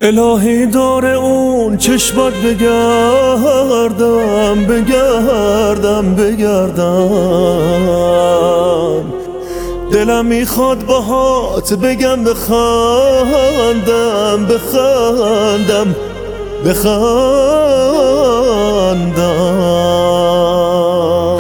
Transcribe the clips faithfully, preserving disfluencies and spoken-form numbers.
الهی دور اون چشمات بگردم بگردم بگردم دلم میخواد باهات بگم بخندم بخندم بخندم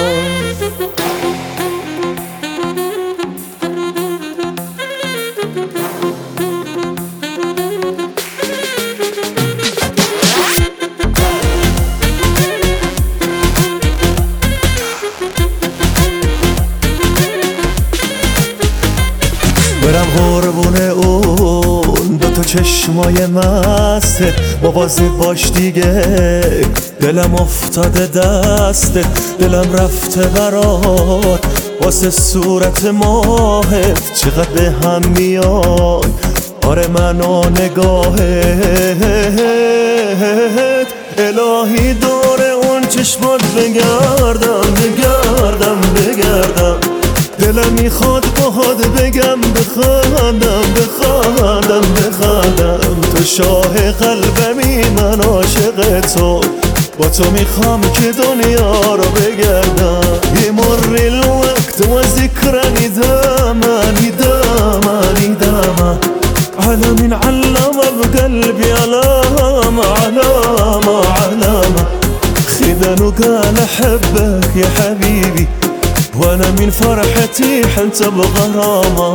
برم قربونه اون دوتا چشمای مسته مواظب باش دیگه دلم افتاده دسته دلم رفته برات واسه صورت ماهت چقدر به هم میای آره من و نگاهت الهی دور اون چشمات بگردم بگردم بگردم دلم میخواد باهات بگم بخندم بخندم بخندم تو شاه قلبمی من عاشق تو با تو میخوام که دنیا رو بگردم يمر الوقت وذكرى ندامة ندامة ندامة على من علم بقلبي علامة علامة علامة خذا وقال احبك يا حبيبي وانا من فرحتي حلت بغرامة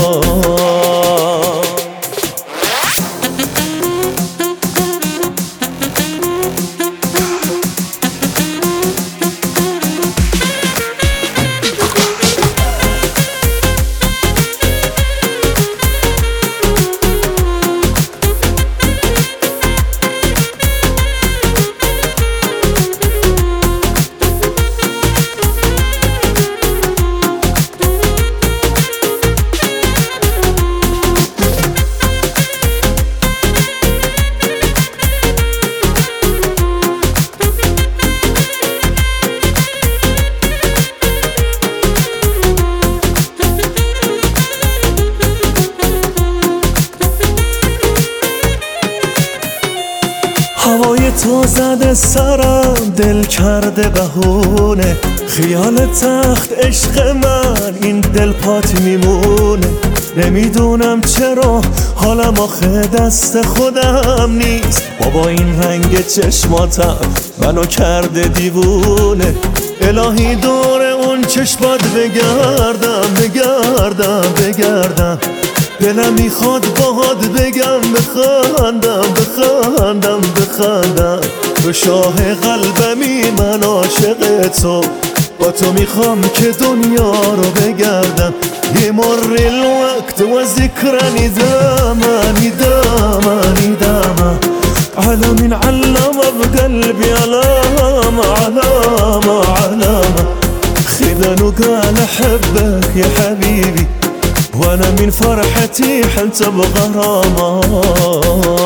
هوای تو زده سرم دل کرده بهونه خیال تخت عشق من این دل پات میمونه نمیدونم چرا حالم آخه دست خودم نیست بابا این رنگ چشماتم منو کرده دیوونه الهی دور اون چشمات بگردم بگردم بگردم دلم میخواد باهات بگم بخندم بخندم بخندم تو شاه قلبمی من عاشق تو با تو میخوام که دنیا رو بگردم يمر الوقت وذكرى ندامة ندامة ندامة على من علم بقلبي علامة علامة علامة خذا وقال احبك يا حبيبي وانا من فرحتي حلت بغرامة